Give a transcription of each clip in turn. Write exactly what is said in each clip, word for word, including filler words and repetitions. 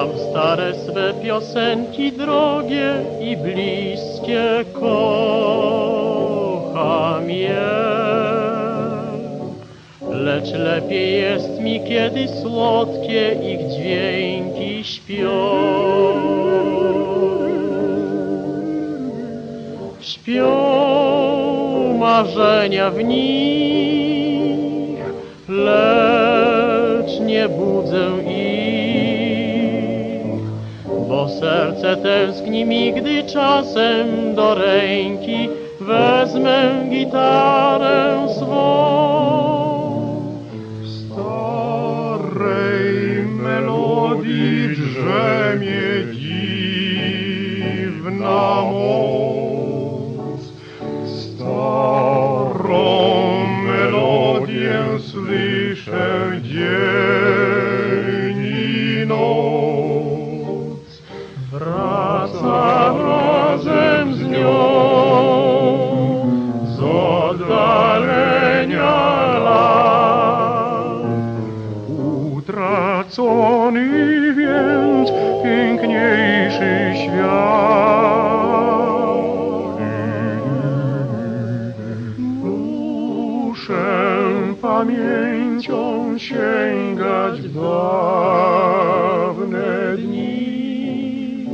Śpiewam stare swe piosenki drogie i bliskie, kocham je. Lecz lepiej jest mi, kiedy słodkie ich dźwięki śpią. Śpią marzenia w nich, lecz nie budzę ich, bo serce tęskni mi, gdy czasem do ręki wezmę gitarę swą. W starej melodii drzemie dziwna moc. Starą melodię słyszę dzień i noc. Wraca razem z nią z oddalenia lat. Utracony więc piękniejszy świat. Muszę pamięcią sięgać w dawne dni.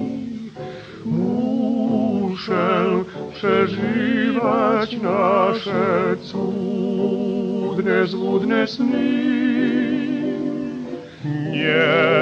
Muszę przeżywać nasze cudne, złudne sny. Nie